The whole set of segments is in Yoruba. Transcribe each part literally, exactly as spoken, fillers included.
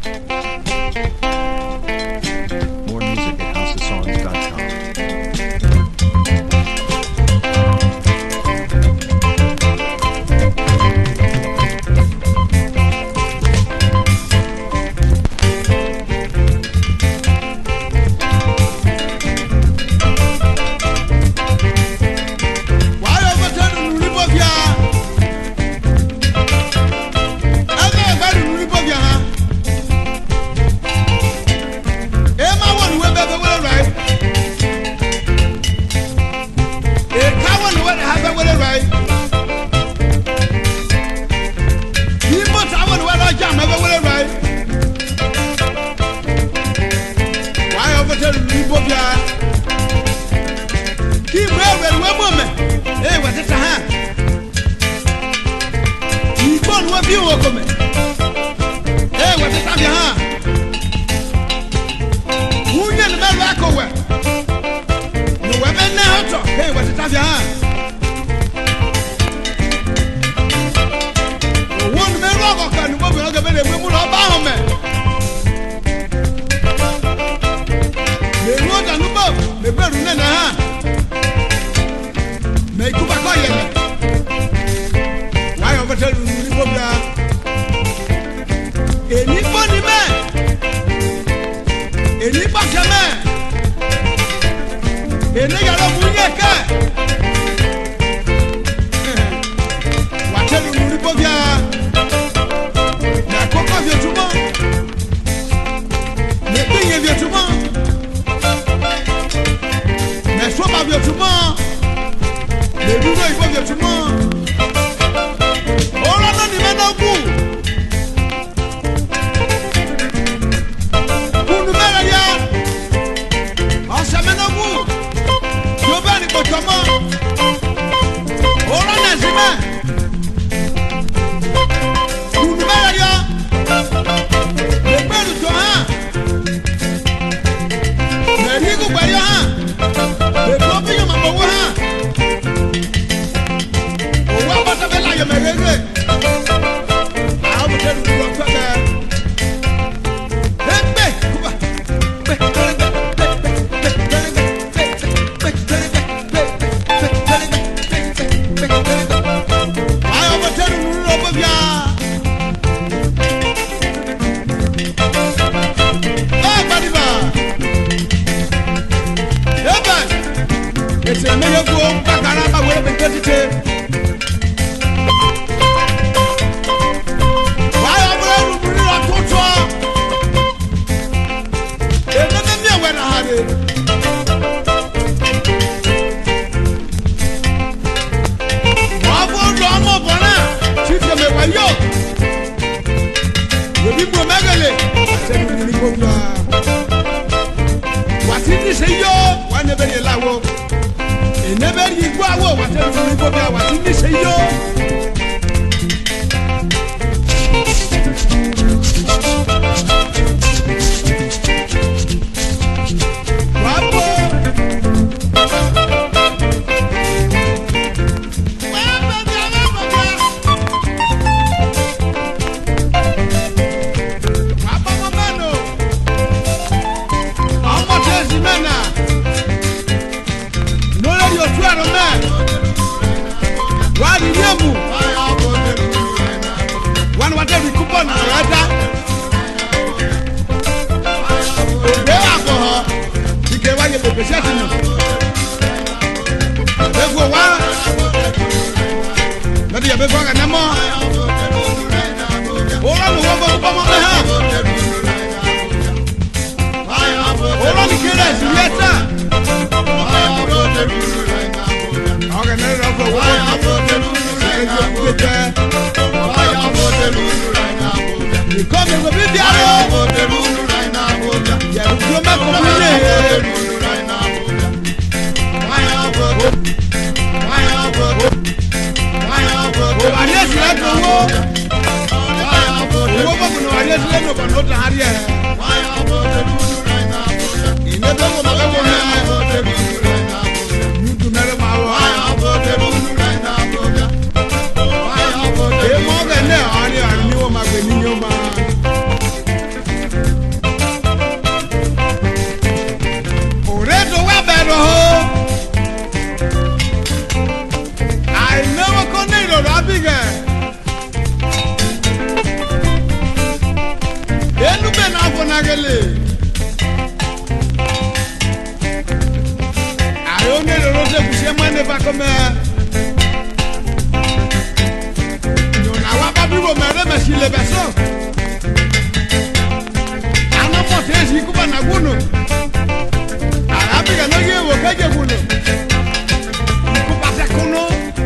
More music at house of songs dot com. kele. Ayo ne le rose kusie mane ba kome. Yo na wa ba biwo mere me si le beso. Ana po te si ku ba na gunu. Arabi ga no ye wo keje gunu. Ku pa se kuno.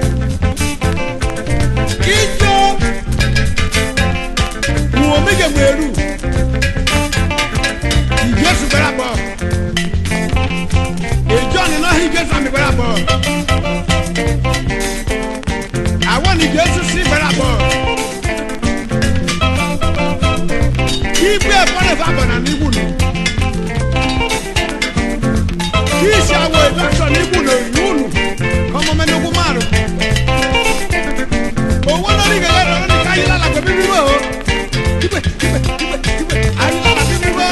Ijo. Wo me je meru. Yesu berabo. E John no he gets am berabo. I want the Jesus see berabo. Keep your phone of abana ni bunu. Kisha wo doctor ni bunu yunu. Como me no kumaro. O wona ni ga ga ni kai la la ko bibi wo. Kipe kipe kipe kipe. Ai la la bibi wo.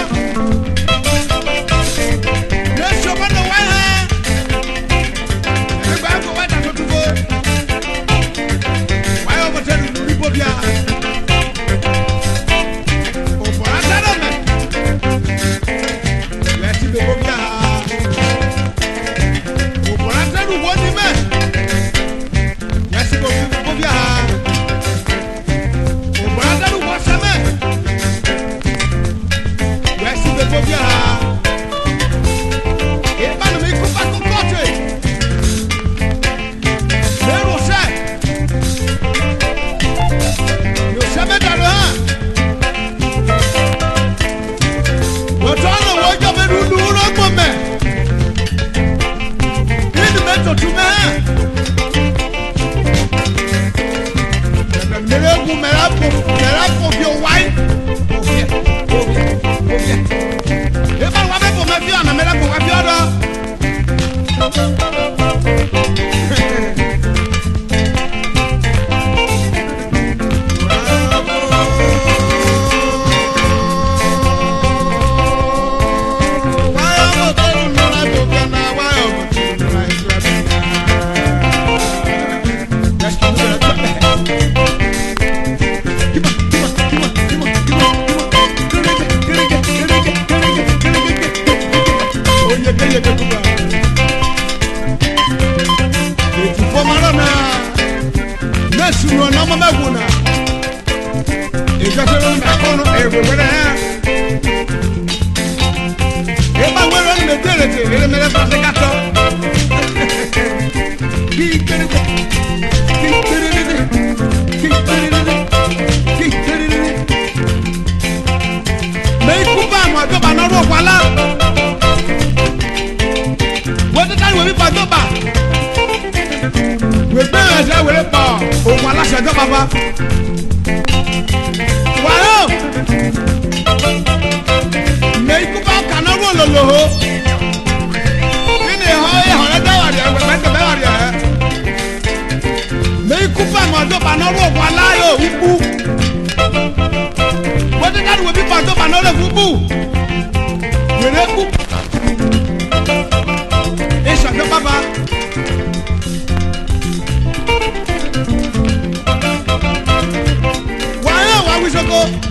Go.